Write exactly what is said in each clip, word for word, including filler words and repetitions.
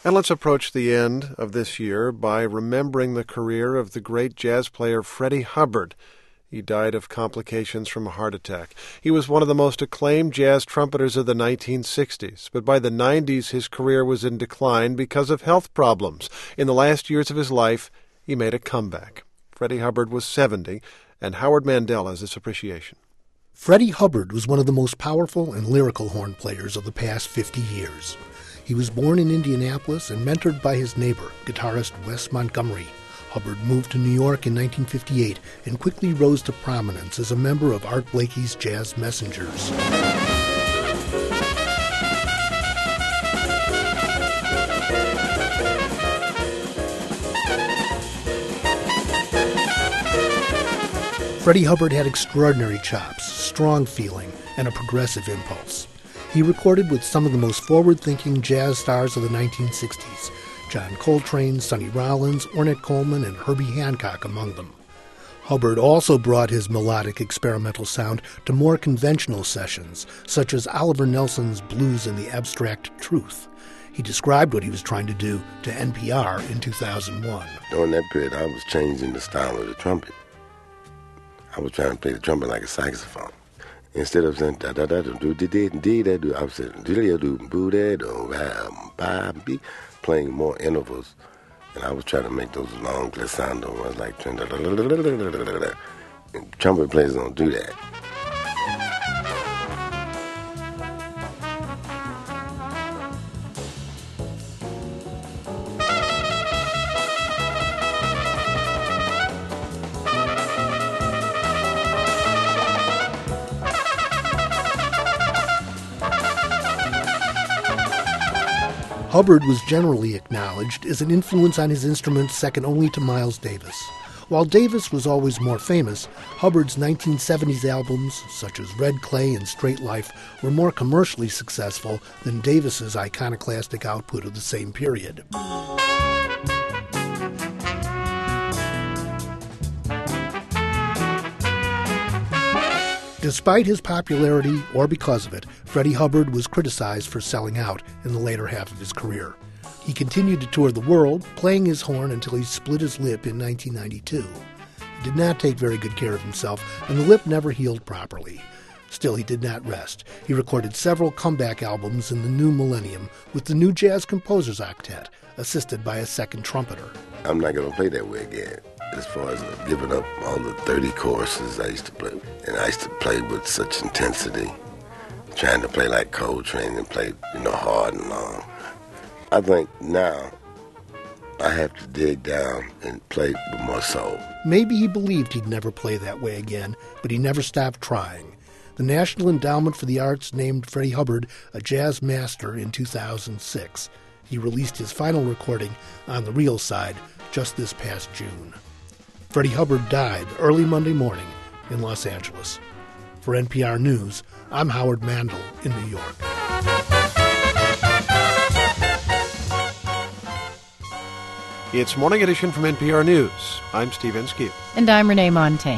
And let's approach the end of this year by remembering the career of the great jazz player Freddie Hubbard. He died of complications from a heart attack. He was one of the most acclaimed jazz trumpeters of the nineteen sixties, but by the nineties his career was in decline because of health problems. In the last years of his life, he made a comeback. Freddie Hubbard was seventy, and Howard Mandel has this appreciation. Freddie Hubbard was one of the most powerful and lyrical horn players of the past fifty years. He was born in Indianapolis and mentored by his neighbor, guitarist Wes Montgomery. Hubbard moved to New York in nineteen fifty-eight and quickly rose to prominence as a member of Art Blakey's Jazz Messengers. Freddie Hubbard had extraordinary chops, strong feeling, and a progressive impulse. He recorded with some of the most forward-thinking jazz stars of the nineteen sixties, John Coltrane, Sonny Rollins, Ornette Coleman, and Herbie Hancock among them. Hubbard also brought his melodic experimental sound to more conventional sessions, such as Oliver Nelson's Blues and the Abstract Truth. He described what he was trying to do to N P R in two thousand one. During that period, I was changing the style of the trumpet. I was trying to play the trumpet like a saxophone. Instead of saying da da da do do do do da do, I was saying do do do boo da do ba ba, playing more intervals, and I was trying to make those long glissando ones like da da da da da da. Trumpet players don't do that. Hubbard was generally acknowledged as an influence on his instruments second only to Miles Davis. While Davis was always more famous, Hubbard's nineteen seventies albums, such as Red Clay and Straight Life, were more commercially successful than Davis's iconoclastic output of the same period. Despite his popularity, or because of it, Freddie Hubbard was criticized for selling out in the later half of his career. He continued to tour the world, playing his horn until he split his lip in nineteen ninety-two. He did not take very good care of himself, and the lip never healed properly. Still, he did not rest. He recorded several comeback albums in the new millennium with the New Jazz Composers Octet, assisted by a second trumpeter. I'm not going to play that way again. As far as giving up all the thirty choruses I used to play. And I used to play with such intensity, trying to play like Coltrane and play, you know, hard and long. I think now I have to dig down and play with more soul. Maybe he believed he'd never play that way again, but he never stopped trying. The National Endowment for the Arts named Freddie Hubbard a jazz master in two thousand six. He released his final recording, On the Real Side, just this past June. Freddie Hubbard died early Monday morning in Los Angeles. For N P R News, I'm Howard Mandel in New York. It's Morning Edition from N P R News. I'm Steve Inskeep. And I'm Renee Montagne.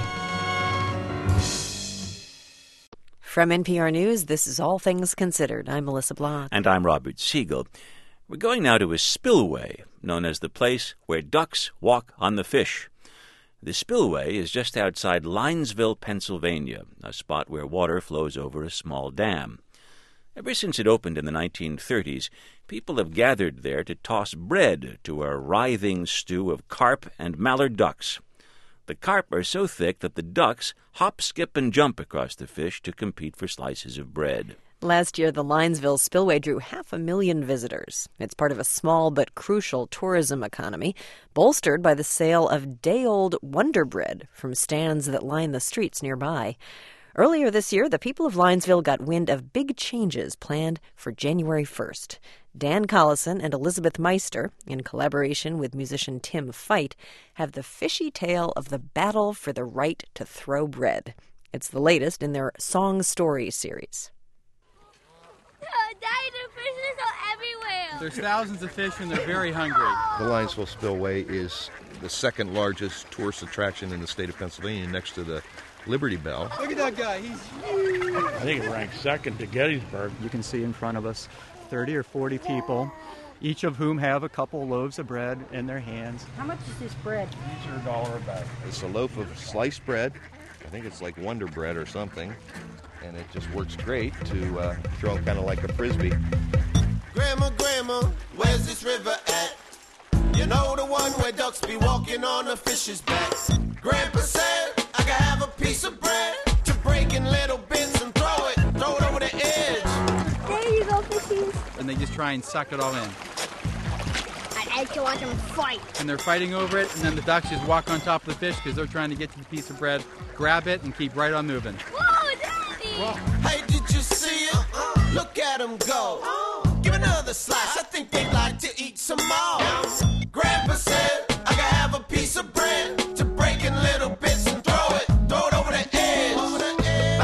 From N P R News, this is All Things Considered. I'm Melissa Block. And I'm Robert Siegel. We're going now to a spillway known as the place where ducks walk on the fish. The spillway is just outside Linesville, Pennsylvania, a spot where water flows over a small dam. Ever since it opened in the nineteen thirties, people have gathered there to toss bread to a writhing stew of carp and mallard ducks. The carp are so thick that the ducks hop, skip, and jump across the fish to compete for slices of bread. Last year, the Linesville Spillway drew half a million visitors. It's part of a small but crucial tourism economy, bolstered by the sale of day-old Wonder Bread from stands that line the streets nearby. Earlier this year, the people of Linesville got wind of big changes planned for January first. Dan Collison and Elizabeth Meister, in collaboration with musician Tim Fight, have the fishy tale of the battle for the right to throw bread. It's the latest in their Song Story series. Daddy, the fishes are everywhere. There's thousands of fish and they're very hungry. The Linesville Spillway is the second largest tourist attraction in the state of Pennsylvania, next to the Liberty Bell. Look at that guy. He's huge. I think it ranks second to Gettysburg. You can see in front of us thirty or forty people. each of whom have a couple loaves of bread in their hands. How much is this bread? These are a dollar a bag. It's a loaf of sliced bread. I think it's like Wonder Bread or something. And it just works great to uh, throw kind of like a Frisbee. Grandma, Grandma, where's this river at? You know, the one where ducks be walking on the fish's back. Grandpa said I could have a piece of bread to break in little bits and throw it, throw it over the edge. There you go, fishies. And they just try and suck it all in. I like to watch them fight. And they're fighting over it, and then the ducks just walk on top of the fish because they're trying to get to the piece of bread, grab it, and keep right on moving. Whoa, Daddy! Hey, did you see it? Look at them go. Give another slice. I think they'd like to eat some more. Grandpa said I could have a piece of bread to break in little bits and throw it, throw it over the edge. Over the edge.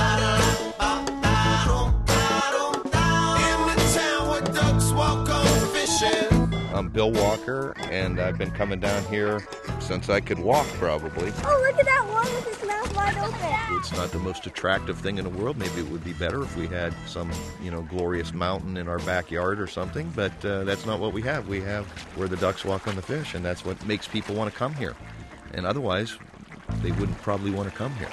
In the town where ducks walk on fishing. I'm Bill Walker, and I've been coming down here since I could walk, probably. Oh, look at that one with his mouth wide open. It's not the most attractive thing in the world. Maybe it would be better if we had some, you know, glorious mountain in our backyard or something, but uh, that's not what we have. We have where the ducks walk on the fish, and that's what makes people want to come here. And otherwise, they wouldn't probably want to come here.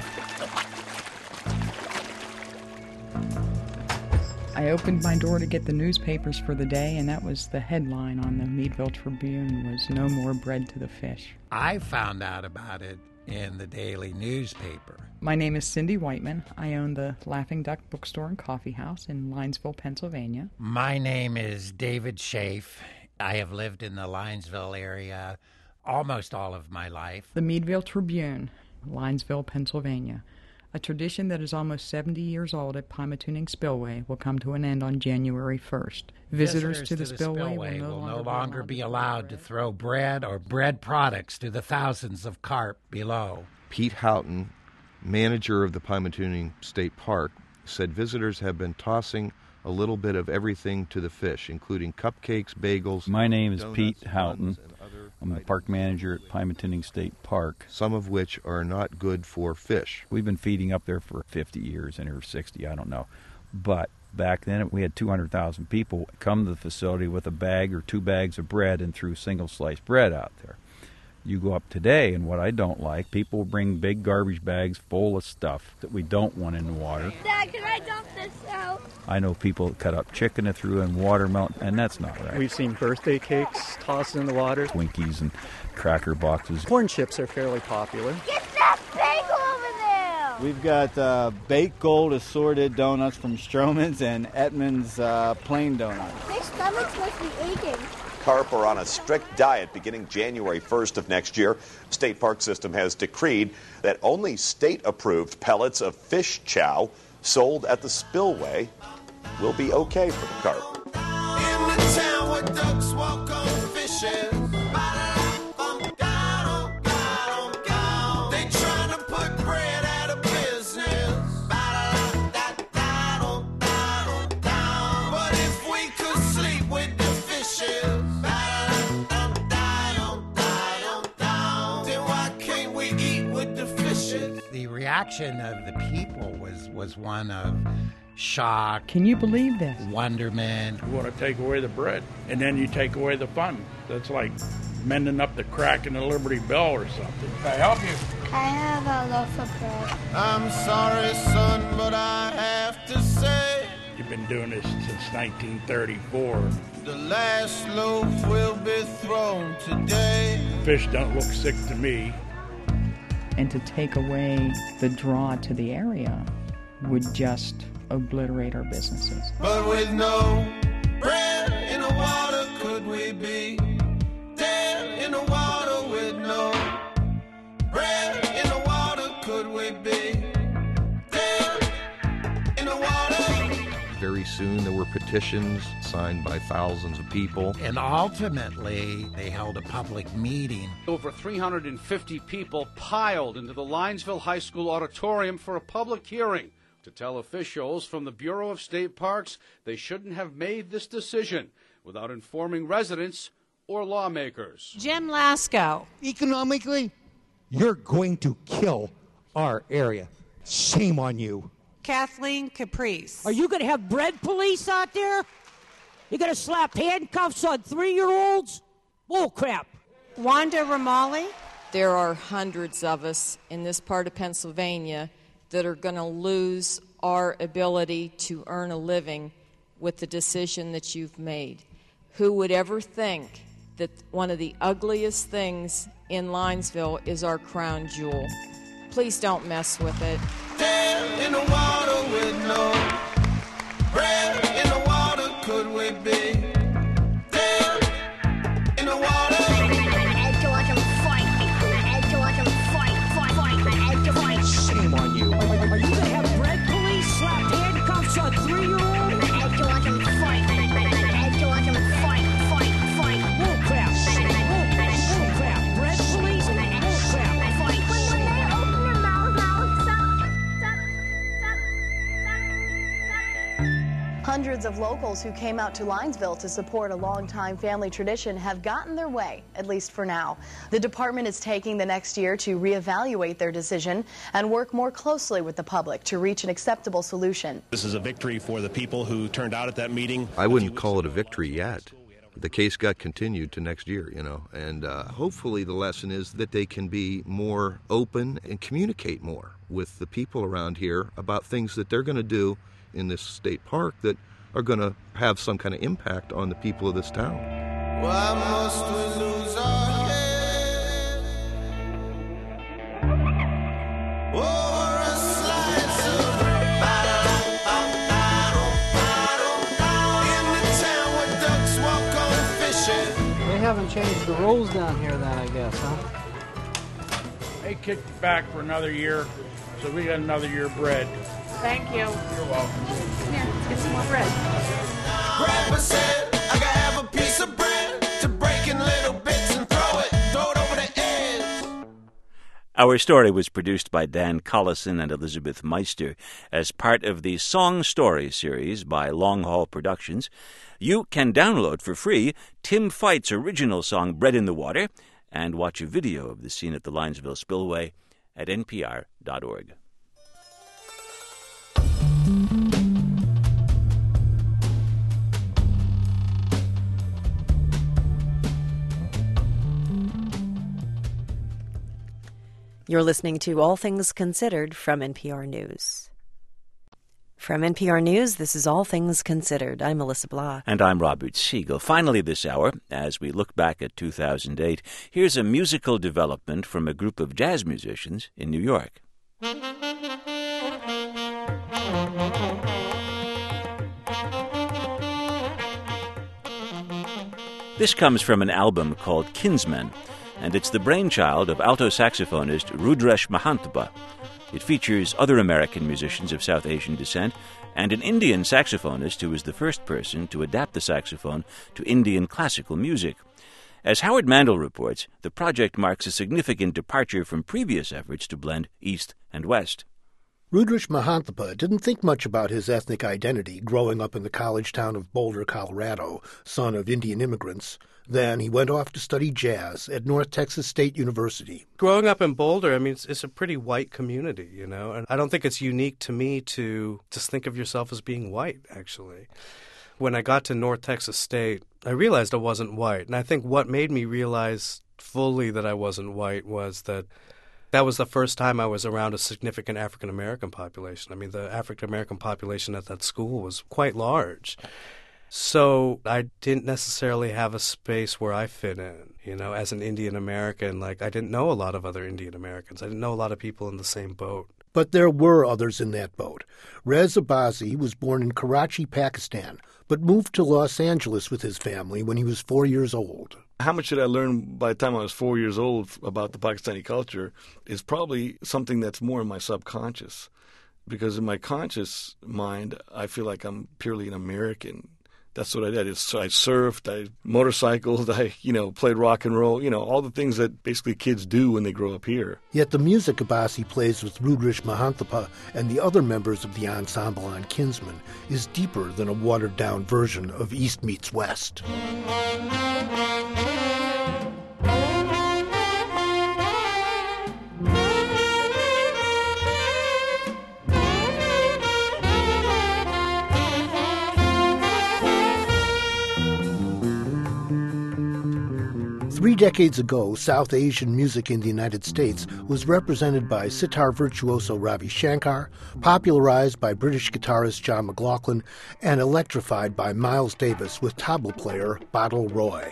I opened my door to get the newspapers for the day, and that was the headline on the Meadville Tribune was "No More Bread to the Fish." I found out about it in the daily newspaper. My name is Cindy Whiteman. I own the Laughing Duck Bookstore and Coffee House in Linesville, Pennsylvania. My name is David Schaaf. I have lived in the Linesville area almost all of my life. The Meadville Tribune, Linesville, Pennsylvania. A tradition that is almost seventy years old at Pymatuning Spillway will come to an end on January first. Visitors, Visitors to, the, to the Spillway, spillway will, no, will longer no longer be allowed to, to throw bread or bread products to the thousands of carp below. Pete Houghton, manager of the Pymatuning State Park, said visitors have been tossing a little bit of everything to the fish, including cupcakes, bagels. My name is donuts, Pete Houghton. I'm the items. park manager at Pymatuning State Park. Some of which are not good for fish. We've been feeding up there for fifty years, and or sixty, I don't know. But back then, we had two hundred thousand people come to the facility with a bag or two bags of bread and threw single-sliced bread out there. You go up today, and what I don't like, people bring big garbage bags full of stuff that we don't want in the water. Dad, can I dump this out? I know people that cut up chicken and threw in watermelon, and that's not right. We've seen birthday cakes tossed in the water. Twinkies and cracker boxes. Corn chips are fairly popular. Get that bagel over there! We've got uh, baked gold assorted donuts from Stroman's and Etman's uh, plain donuts. My stomach must be aching. Carp are on a strict diet beginning January first of next year. State Park System has decreed that only state-approved pellets of fish chow sold at the spillway will be okay for the carp. In the town where ducks walk on fishing. They trying to put bread out of business. But if we could sleep with the fishes, then why can't we eat with the fishes? The reaction of the people was, was one of shock. Can you believe this? Wonderment. You want to take away the bread, and then you take away the fun. That's like mending up the crack in the Liberty Bell or something. Can I help you? I have a loaf of bread. I'm sorry, son, but I have to say, You've been doing this since nineteen thirty-four. the last loaf will be thrown today. Fish don't look sick to me. And to take away the draw to the area would just obliterate our businesses. But with no bread in the water, could we be dead in the water? With no bread in the water, could we be dead in the water? Very soon there were petitions signed by thousands of people. And ultimately, they held a public meeting. Over three hundred fifty people piled into the Linesville High School auditorium for a public hearing to tell officials from the Bureau of State Parks they shouldn't have made this decision without informing residents or lawmakers. Jim Lasko. Economically, you're going to kill our area. Shame on you. Kathleen Caprice. Are you going to have bread police out there? You're going to slap handcuffs on three-year-olds? Bull crap. Wanda Ramali? There are hundreds of us in this part of Pennsylvania that are going to lose our ability to earn a living with the decision that you've made. Who would ever think that one of the ugliest things in Linesville is our crown jewel? Please don't mess with it. Dead in the water with no bread in the water could we be? Dead in the water. Shame on you. Are, are you going to have bread police slap handcuffs on three-year-olds? Bull crap. Bull, bull crap. Bread police? Bull crap. Hundreds of locals who came out to Linesville to support a longtime family tradition have gotten their way, at least for now. The department is taking the next year to reevaluate their decision and work more closely with the public to reach an acceptable solution. This is a victory for the people who turned out at that meeting. I wouldn't call it a victory yet. The case got continued to next year, you know, and uh, hopefully the lesson is that they can be more open and communicate more with the people around here about things that they're going to do in this state park that are going to have some kind of impact on the people of this town. Why must we lose our head over a slice of in the town where ducks walk on fishing? They haven't changed the rules down here then, I guess, huh? They kicked it back for another year, so we got another year of bread. Thank you. You're welcome. Come here, let's get some more bread. Grandpa said I gotta have a piece of bread to break in little bits and throw it, throw it over the edge. Our story was produced by Dan Collison and Elizabeth Meister as part of the Song Story series by Long Haul Productions. You can download for free Tim Fight's original song Bread in the Water and watch a video of the scene at the Linesville Spillway at N P R dot org. You're listening to All Things Considered from N P R News. From N P R News, this is All Things Considered. I'm Melissa Blah. And I'm Robert Siegel. Finally this hour, as we look back at two thousand eight, here's a musical development from a group of jazz musicians in New York. This comes from an album called Kinsmen, and it's the brainchild of alto saxophonist Rudresh Mahantapa. It features other American musicians of South Asian descent and an Indian saxophonist who was the first person to adapt the saxophone to Indian classical music. As Howard Mandel reports, the project marks a significant departure from previous efforts to blend East and West. Rudresh Mahantapa didn't think much about his ethnic identity growing up in the college town of Boulder, Colorado, son of Indian immigrants. Then he went off to study jazz at North Texas State University. Growing up in Boulder, I mean, it's, it's a pretty white community, you know, and I don't think it's unique to me to just think of yourself as being white, actually. When I got to North Texas State, I realized I wasn't white, and I think what made me realize fully that I wasn't white was that that was the first time I was around a significant African-American population. I mean, the African-American population at that school was quite large. So I didn't necessarily have a space where I fit in, you know, as an Indian American. Like, I didn't know a lot of other Indian Americans. I didn't know a lot of people in the same boat. But there were others in that boat. Rez Abazi was born in Karachi, Pakistan, but moved to Los Angeles with his family when he was four years old. How much did I learn by the time I was four years old about the Pakistani culture is probably something that's more in my subconscious. Because in my conscious mind, I feel like I'm purely an American. That's what I did. I surfed, I motorcycled, I, you know, played rock and roll, you know, all the things that basically kids do when they grow up here. Yet the music Abazi plays with Rudresh Mahantapa and the other members of the ensemble on Kinsmen is deeper than a watered-down version of East Meets West. Three decades ago, South Asian music in the United States was represented by sitar virtuoso Ravi Shankar, popularized by British guitarist John McLaughlin, and electrified by Miles Davis with tabla player Badal Roy.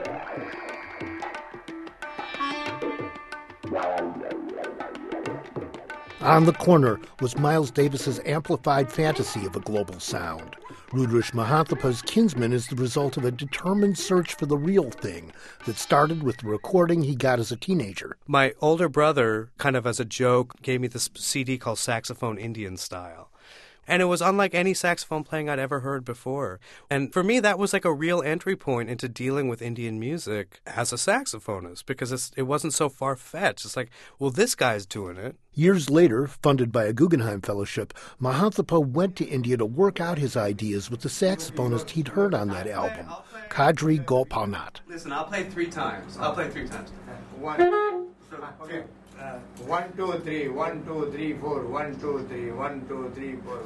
On the corner was Miles Davis's amplified fantasy of a global sound. Rudresh Mahanthapa's Kinsman is the result of a determined search for the real thing that started with the recording he got as a teenager. My older brother, kind of as a joke, gave me this C D called Saxophone Indian Style. And it was unlike any saxophone playing I'd ever heard before. And for me, that was like a real entry point into dealing with Indian music as a saxophonist, because it's, it wasn't so far-fetched. It's like, well, this guy's doing it. Years later, funded by a Guggenheim Fellowship, Mahanthapa went to India to work out his ideas with the saxophonist he'd heard on that album, Kadri Gopalnath. Listen, I'll play three times. I'll play three times. One. Okay. Uh, one, two, three, one, two, three, four, one, two, three, one, two, three, four.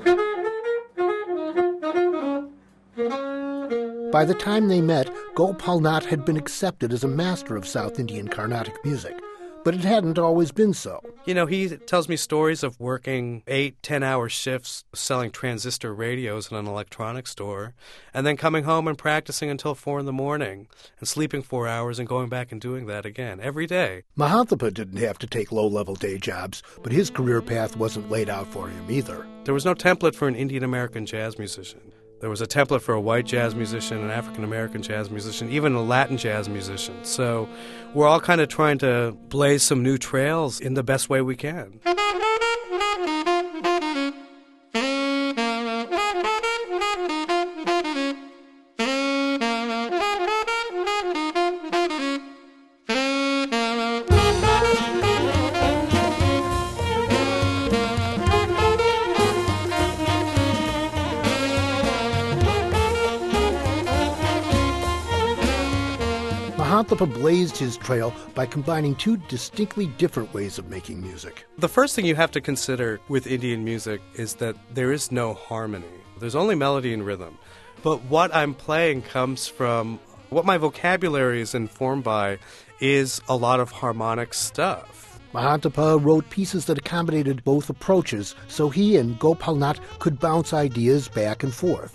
By the time they met, Gopalnath had been accepted as a master of South Indian Carnatic music, but it hadn't always been so. You know, he tells me stories of working eight, ten-hour shifts selling transistor radios in an electronics store, and then coming home and practicing until four in the morning, and sleeping four hours and going back and doing that again, every day. Mahanthapa didn't have to take low-level day jobs, but his career path wasn't laid out for him either. There was no template for an Indian-American jazz musician. There was a template for a white jazz musician, an African-American jazz musician, even a Latin jazz musician. So we're all kind of trying to blaze some new trails in the best way we can. Mahanthapa blazed his trail by combining two distinctly different ways of making music. The first thing you have to consider with Indian music is that there is no harmony. There's only melody and rhythm. But what I'm playing comes from, what my vocabulary is informed by is a lot of harmonic stuff. Mahanthapa wrote pieces that accommodated both approaches, so he and Gopalnath could bounce ideas back and forth.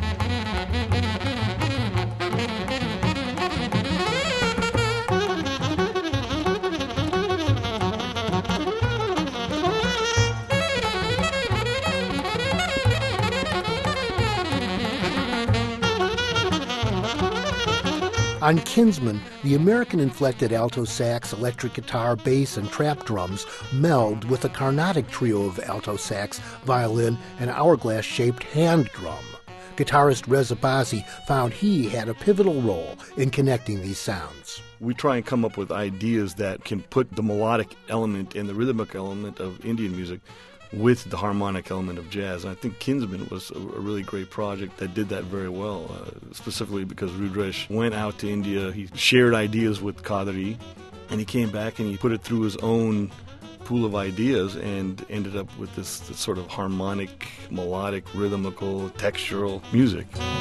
On Kinsman, the American-inflected alto sax, electric guitar, bass, and trap drums meld with a Carnatic trio of alto sax, violin, and hourglass-shaped hand drum. Guitarist Reza Bazzi found he had a pivotal role in connecting these sounds. We try and come up with ideas that can put the melodic element and the rhythmic element of Indian music with the harmonic element of jazz. And I think Kinsman was a, a really great project that did that very well, uh, specifically because Rudresh went out to India, he shared ideas with Kadri, and he came back and he put it through his own pool of ideas and ended up with this, this sort of harmonic, melodic, rhythmical, textural music.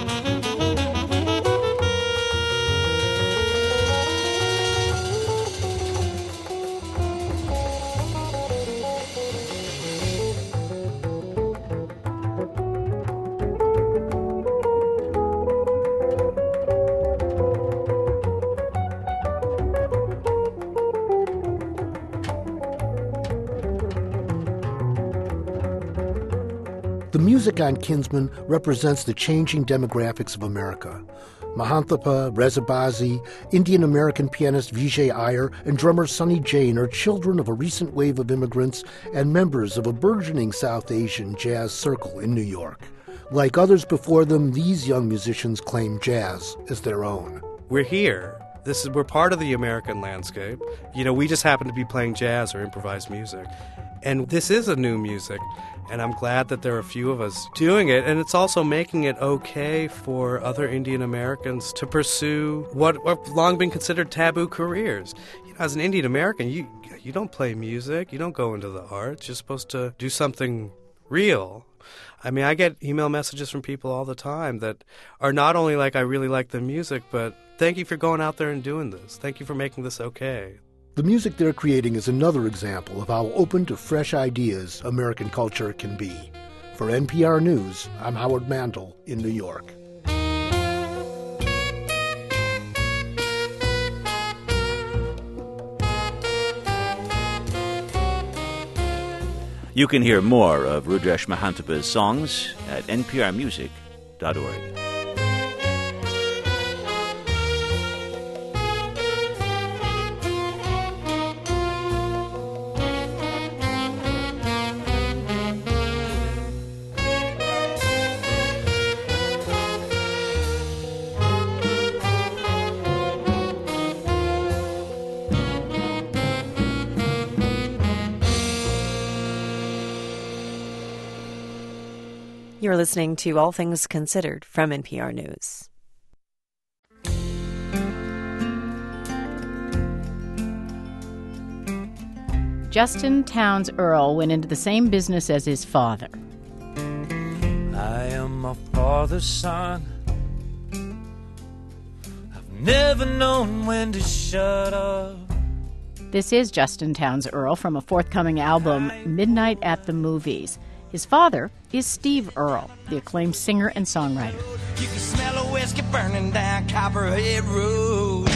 The music on Kinsman represents the changing demographics of America. Mahanthapa, Reza Bazzi, Indian-American pianist Vijay Iyer, and drummer Sonny Jain are children of a recent wave of immigrants and members of a burgeoning South Asian jazz circle in New York. Like others before them, these young musicians claim jazz as their own. We're here. This is, we're part of the American landscape. You know, we just happen to be playing jazz or improvised music. And this is a new music, and I'm glad that there are a few of us doing it, and it's also making it okay for other Indian Americans to pursue what have long been considered taboo careers. You know, as an Indian American, you you don't play music, you don't go into the arts, you're supposed to do something real. I mean, I get email messages from people all the time that are not only like, I really like the music, but thank you for going out there and doing this. Thank you for making this okay. The music they're creating is another example of how open to fresh ideas American culture can be. For N P R News, I'm Howard Mandel in New York. You can hear more of Rudrash Mahantapa's songs at n p r music dot org. You're listening to All Things Considered from N P R News. Justin Townes Earle went into the same business as his father. I am my father's son. I've never known when to shut up. This is Justin Townes Earle from a forthcoming album, Midnight at the Movies. His father is Steve Earle, the acclaimed singer and songwriter. You can smell a whiskey burning down Copperhead Road.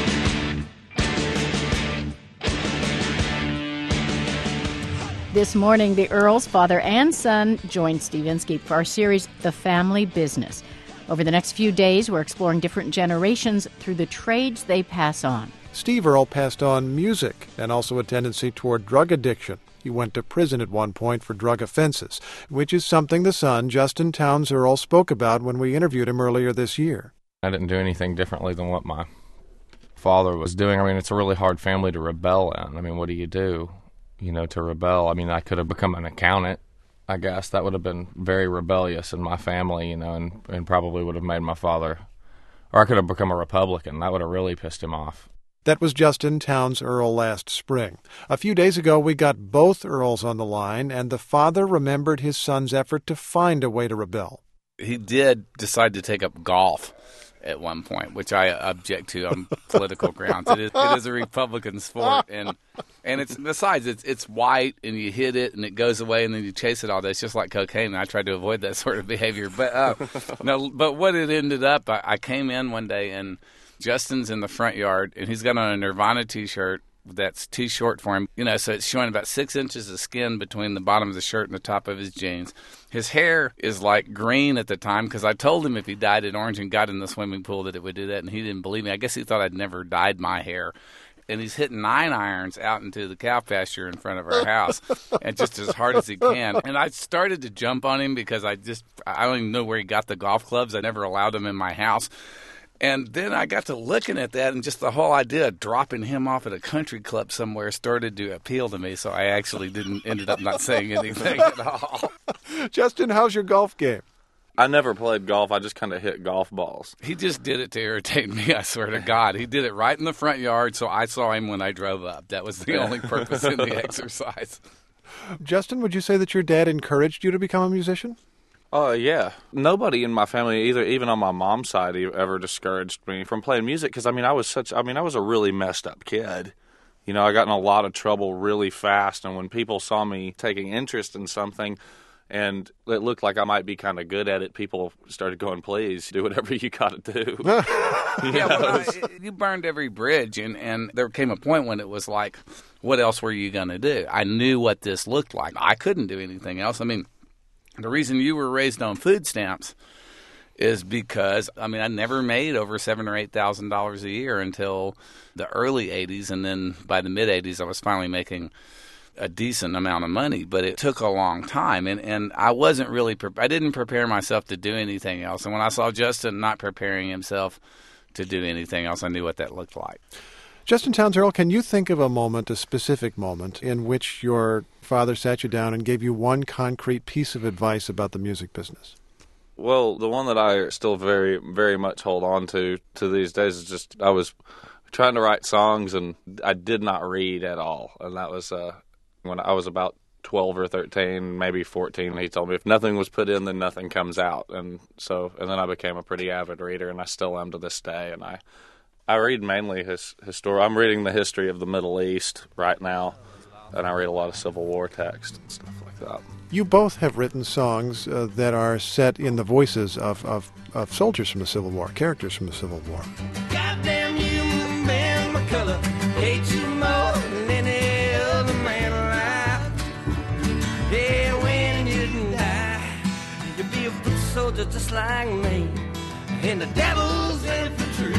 This morning, the Earles, father and son, joined Steve Inskeep for our series, The Family Business. Over the next few days, we're exploring different generations through the trades they pass on. Steve Earle passed on music and also a tendency toward drug addiction. He went to prison at one point for drug offenses, which is something the son, Justin Townes Earle, spoke about when we interviewed him earlier this year. I didn't do anything differently than what my father was doing. I mean, it's a really hard family to rebel in. I mean, what do you do, you know, to rebel? I mean, I could have become an accountant, I guess. That would have been very rebellious in my family, you know, and, and probably would have made my father, or I could have become a Republican. That would have really pissed him off. That was Justin Townes Earle last spring. A few days ago, we got both Earles on the line, and the father remembered his son's effort to find a way to rebel. He did decide to take up golf at one point, which I object to on political grounds. It is, it is a Republican sport, and and it's besides it's it's white, and you hit it, and it goes away, and then you chase it all day. It's just like cocaine. And I tried to avoid that sort of behavior, but uh, no. But what it ended up, I, I came in one day and Justin's in the front yard, and he's got on a Nirvana T-shirt that's too short for him. You know, so it's showing about six inches of skin between the bottom of the shirt and the top of his jeans. His hair is like green at the time because I told him if he dyed it orange and got in the swimming pool that it would do that, and he didn't believe me. I guess he thought I'd never dyed my hair. And he's hitting nine irons out into the cow pasture in front of our house, and just as hard as he can. And I started to jump on him because I just, I don't even know where he got the golf clubs. I never allowed them in my house. And then I got to looking at that, and just the whole idea of dropping him off at a country club somewhere started to appeal to me, so I actually didn't ended up not saying anything at all. Justin, how's your golf game? I never played golf. I just kind of hit golf balls. He just did it to irritate me, I swear to God. He did it right in the front yard, so I saw him when I drove up. That was the only purpose in the exercise. Justin, would you say that your dad encouraged you to become a musician? Oh, uh, yeah. Nobody in my family, either even on my mom's side, ever discouraged me from playing music because, I mean, I was such, I mean, I was a really messed up kid. You know, I got in a lot of trouble really fast, and when people saw me taking interest in something and it looked like I might be kind of good at it, people started going, please, do whatever you got to do. Yeah, well, I, you burned every bridge, and, and there came a point when it was like, what else were you going to do? I knew what this looked like. I couldn't do anything else. I mean, the reason you were raised on food stamps is because, I mean, I never made over seven or eight thousand dollars a year until the early eighties, and then by the mid eighties, I was finally making a decent amount of money. But it took a long time, and, and I wasn't really, pre- I didn't prepare myself to do anything else. And when I saw Justin not preparing himself to do anything else, I knew what that looked like. Justin Townes Earle, can you think of a moment, a specific moment, in which your father sat you down and gave you one concrete piece of advice about the music business? Well, the one that I still very, very much hold on to to these days is just I was trying to write songs and I did not read at all. And that was uh, when I was about twelve or thirteen, maybe fourteen. He told me if nothing was put in, then nothing comes out. And so, and then I became a pretty avid reader, and I still am to this day. And I, I read mainly his history. I'm reading the history of the Middle East right now, and I read a lot of Civil War text and stuff like that. You both have written songs uh, that are set in the voices of, of, of soldiers from the Civil War, characters from the Civil War. Goddamn you, man, McCullough, hate you more than any other man alive. Yeah, when you die, you'll be a foot soldier just like me, in the devil's infantry.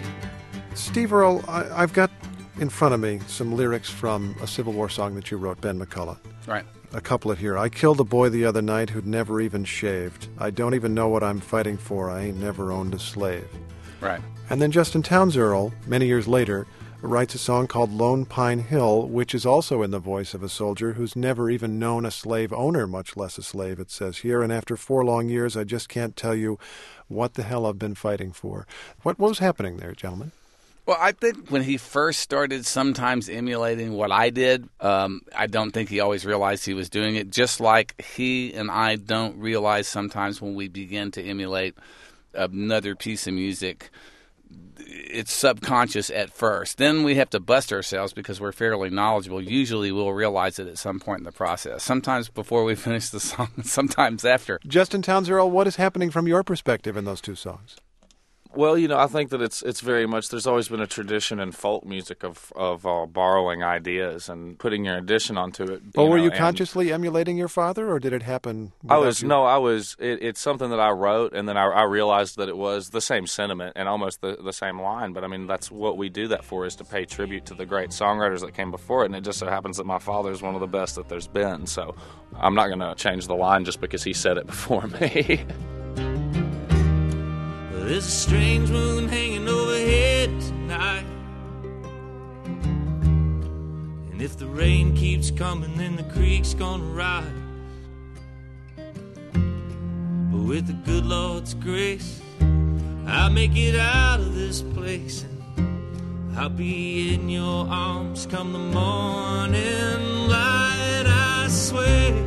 Steve Earle, I, I've got in front of me some lyrics from a Civil War song that you wrote, Ben McCullough. Right. A couplet here. I killed a boy the other night who'd never even shaved. I don't even know what I'm fighting for. I ain't never owned a slave. Right. And then Justin Townes Earle, many years later, writes a song called Lone Pine Hill, which is also in the voice of a soldier who's never even known a slave owner, much less a slave, it says here. And after four long years, I just can't tell you what the hell I've been fighting for. What, what was happening there, gentlemen? Well, I think when he first started sometimes emulating what I did, um, I don't think he always realized he was doing it, just like he and I don't realize sometimes when we begin to emulate another piece of music, it's subconscious at first. Then we have to bust ourselves because we're fairly knowledgeable. Usually we'll realize it at some point in the process, sometimes before we finish the song, sometimes after. Justin Townes Earle, what is happening from your perspective in those two songs? Well, you know, I think that it's it's very much, there's always been a tradition in folk music of of uh, borrowing ideas and putting your addition onto it. Well, were know, you and consciously emulating your father, or did it happen? I was, you? no, I was, it, it's something that I wrote, and then I, I realized that it was the same sentiment and almost the, the same line, but I mean, that's what we do that for, is to pay tribute to the great songwriters that came before it, and it just so happens that my father is one of the best that there's been, so I'm not going to change the line just because he said it before me. There's a strange moon hanging overhead tonight, and if the rain keeps coming, then the creek's gonna rise. But with the good Lord's grace, I'll make it out of this place, and I'll be in your arms come the morning light, I swear.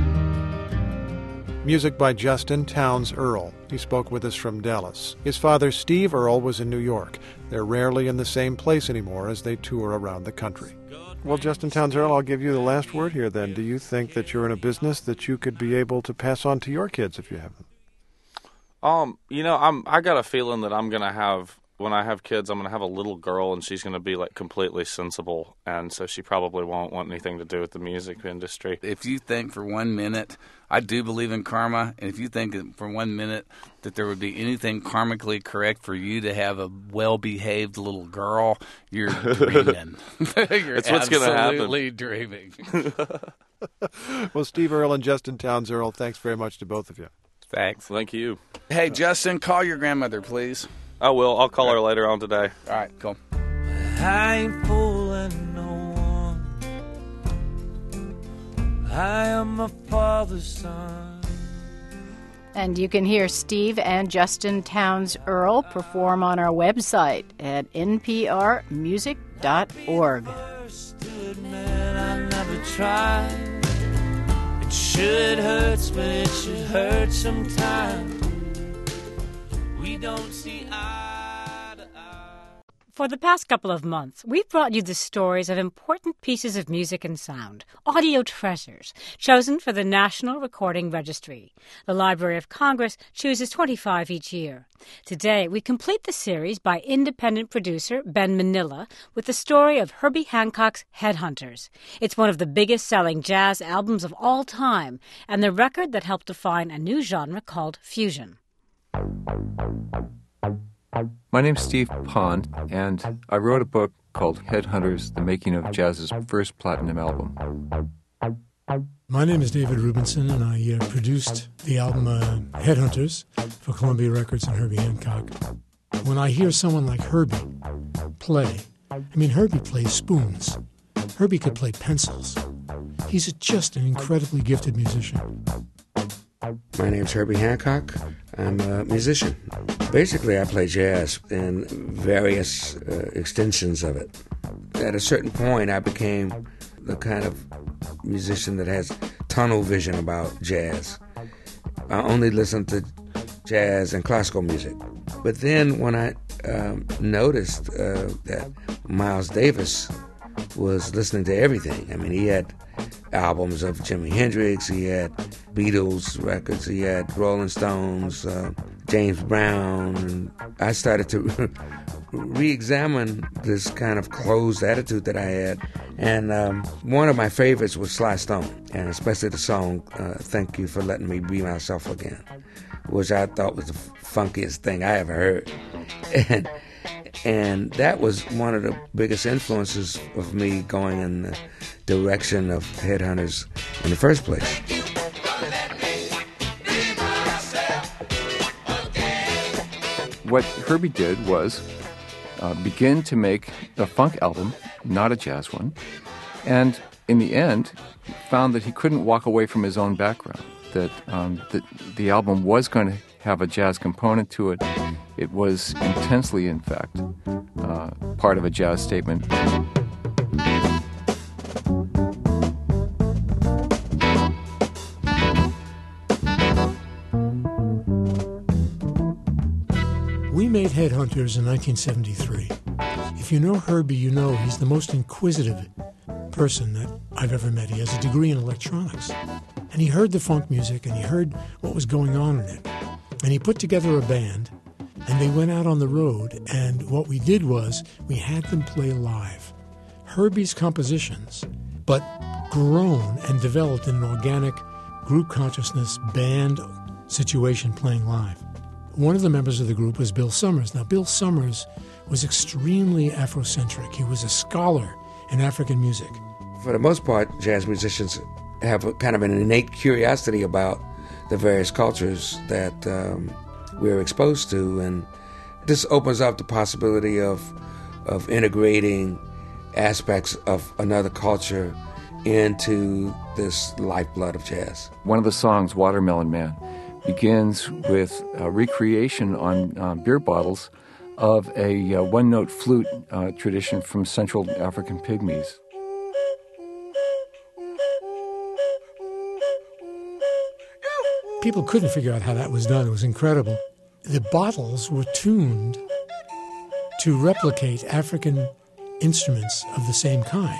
Music by Justin Townes Earle. He spoke with us from Dallas. His father, Steve Earle, was in New York. They're rarely in the same place anymore as they tour around the country. Well, Justin Townes Earle, I'll give you the last word here then. Do you think that you're in a business that you could be able to pass on to your kids if you have them? Um, you know, I'm I got a feeling that I'm gonna have, when I have kids, I'm gonna have a little girl, and she's gonna be like completely sensible, and so she probably won't want anything to do with the music industry. If you think for one minute, I do believe in karma, and if you think for one minute that there would be anything karmically correct for you to have a well-behaved little girl, you're dreaming. You're It's what's gonna happen. absolutely dreaming. Well, Steve Earle and Justin Townes Earle, thanks very much to both of you. Thanks. Thank you. Hey, Justin, call your grandmother, please. I will. I'll call her later on today. All right, cool. I ain't fooling no one. I am my father's son. And you can hear Steve and Justin Townes Earle perform on our website at n p r music dot org. To admit I never tried. It should hurt, but it should hurt sometime. We don't see eye to eye. For the past couple of months, we've brought you the stories of important pieces of music and sound, audio treasures, chosen for the National Recording Registry. The Library of Congress chooses twenty-five each year. Today, we complete the series by independent producer Ben Manila with the story of Herbie Hancock's Headhunters. It's one of the biggest-selling jazz albums of all time, and the record that helped define a new genre called fusion. My name's Steve Pond, and I wrote a book called Headhunters, The Making of Jazz's First Platinum Album. My name is David Rubinson, and I uh, produced the album uh, Headhunters for Columbia Records and Herbie Hancock. When I hear someone like Herbie play, I mean, Herbie plays spoons. Herbie could play pencils. He's just an incredibly gifted musician. My name's Herbie Hancock. I'm a musician. Basically, I play jazz and various uh, extensions of it. At a certain point, I became the kind of musician that has tunnel vision about jazz. I only listen to jazz and classical music. But then when I um, noticed uh, that Miles Davis was listening to everything, I mean, he had albums of Jimi Hendrix, he had Beatles records, he had Rolling Stones, uh, James Brown. And I started to re-examine this kind of closed attitude that I had. And um, one of my favorites was Sly Stone, and especially the song, uh, Thank You for Letting Me Be Myself Again, which I thought was the funkiest thing I ever heard. And, and that was one of the biggest influences of me going in the direction of Headhunters in the first place. What Herbie did was uh, begin to make a funk album, not a jazz one, and in the end found that he couldn't walk away from his own background, that um, the, the album was going to have a jazz component to it. It was intensely, in fact, uh, part of a jazz statement. We made Headhunters in nineteen seventy-three. If you know Herbie, you know he's the most inquisitive person that I've ever met. He has a degree in electronics. And he heard the funk music, and he heard what was going on in it. And he put together a band, and they went out on the road, and what we did was we had them play live. Herbie's compositions, but grown and developed in an organic group consciousness band situation playing live. One of the members of the group was Bill Summers. Now, Bill Summers was extremely Afrocentric. He was a scholar in African music. For the most part, jazz musicians have a kind of an innate curiosity about the various cultures that um, we're exposed to, and this opens up the possibility of of integrating aspects of another culture into this lifeblood of jazz. One of the songs, Watermelon Man, begins with a recreation on uh, beer bottles of a uh, one-note flute uh, tradition from Central African Pygmies. People couldn't figure out how that was done. It was incredible. The bottles were tuned to replicate African instruments of the same kind.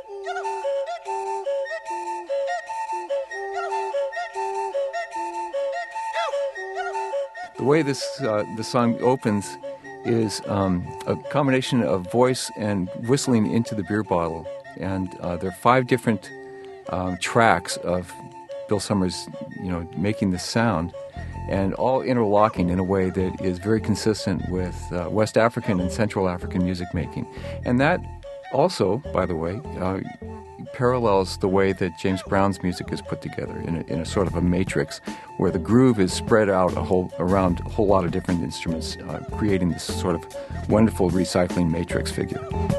The way this uh, the song opens is um, a combination of voice and whistling into the beer bottle. And uh, there are five different um, tracks of Bill Summers, you know, making this sound, and all interlocking in a way that is very consistent with uh, West African and Central African music making. And that also, by the way, uh, parallels the way that James Brown's music is put together in a, in a sort of a matrix, where the groove is spread out a whole around a whole lot of different instruments, uh, creating this sort of wonderful recycling matrix figure.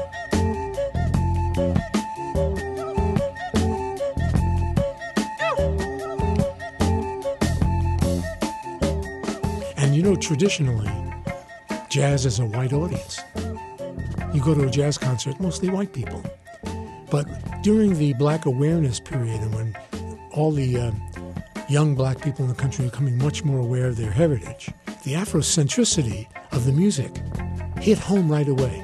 And you know, traditionally, jazz is a white audience. You go to a jazz concert, mostly white people. But during the black awareness period, and when all the uh, young black people in the country are becoming much more aware of their heritage, the Afrocentricity of the music hit home right away.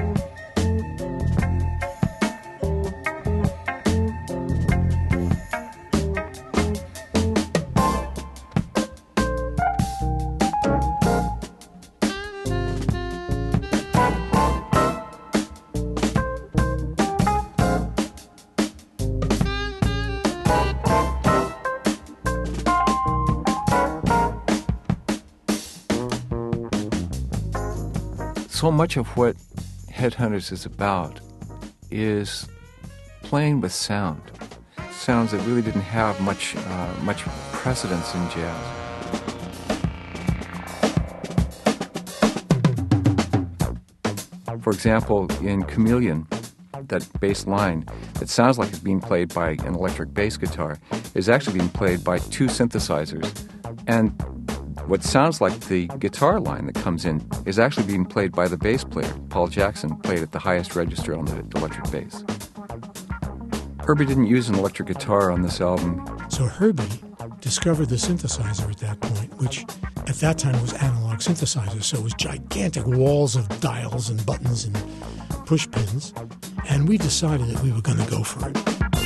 So much of what Headhunters is about is playing with sound, sounds that really didn't have much uh, much precedence in jazz. For example, in Chameleon, that bass line that sounds like it's being played by an electric bass guitar is actually being played by two synthesizers. And what sounds like the guitar line that comes in is actually being played by the bass player. Paul Jackson played at the highest register on the electric bass. Herbie didn't use an electric guitar on this album. So Herbie discovered the synthesizer at that point, which at that time was analog synthesizer, so it was gigantic walls of dials and buttons and push pins, and we decided that we were going to go for it.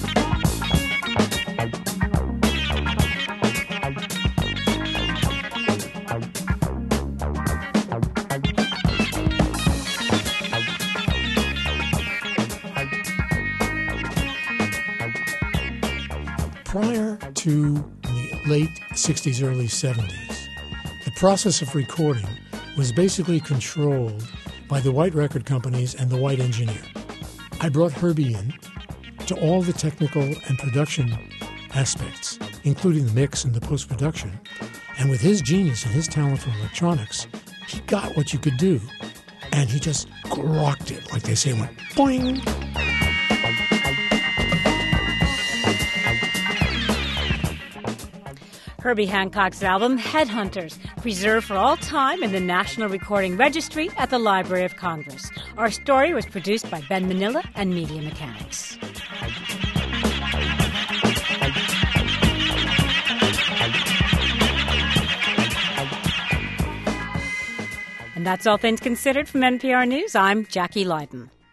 Prior to the late sixties, early seventies, the process of recording was basically controlled by the white record companies and the white engineer. I brought Herbie in to all the technical and production aspects, including the mix and the post-production. And with his genius and his talent for electronics, he got what you could do. And he just rocked it, like they say, went boing. Herbie Hancock's album, Headhunters, preserved for all time in the National Recording Registry at the Library of Congress. Our story was produced by Ben Manila and Media Mechanics. And that's All Things Considered from N P R News. I'm Jackie Leiden.